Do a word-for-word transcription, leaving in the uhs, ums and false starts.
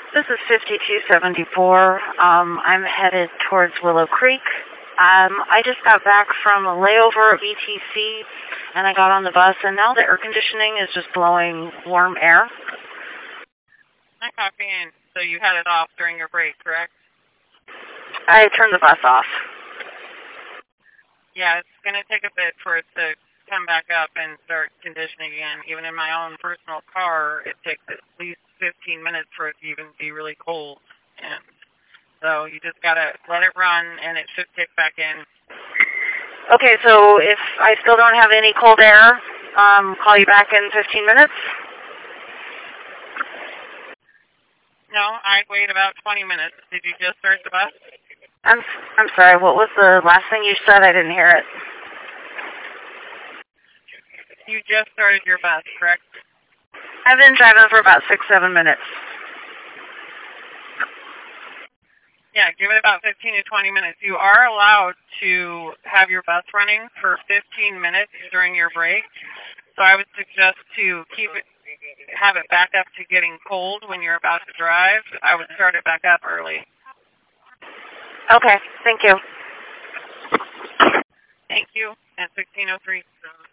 This is fifty-two seventy-four. Um, I'm headed towards Willow Creek. Um, I just got back from a layover at B T C, and I got on the bus, and now the air conditioning is just blowing warm air. I copy in. So you had it off during your break, correct? I turned the bus off. Yeah, it's going to take a bit for it to come back up and start conditioning again. Even in my own personal car, it takes at least fifteen minutes for it to even be really cold. And so you just got to let it run, and it should kick back in. Okay, so if I still don't have any cold air, um, call you back in fifteen minutes? No, I'd wait about twenty minutes. Did you just start the bus? I'm I'm sorry, what was the last thing you said? I didn't hear it. You just started your bus, correct? I've been driving for about six, seven minutes. Yeah, give it about fifteen to twenty minutes. You are allowed to have your bus running for fifteen minutes during your break. So I would suggest to keep it, have it back up to getting cold when you're about to drive. I would start it back up early. Okay, thank you. Thank you. At sixteen oh three.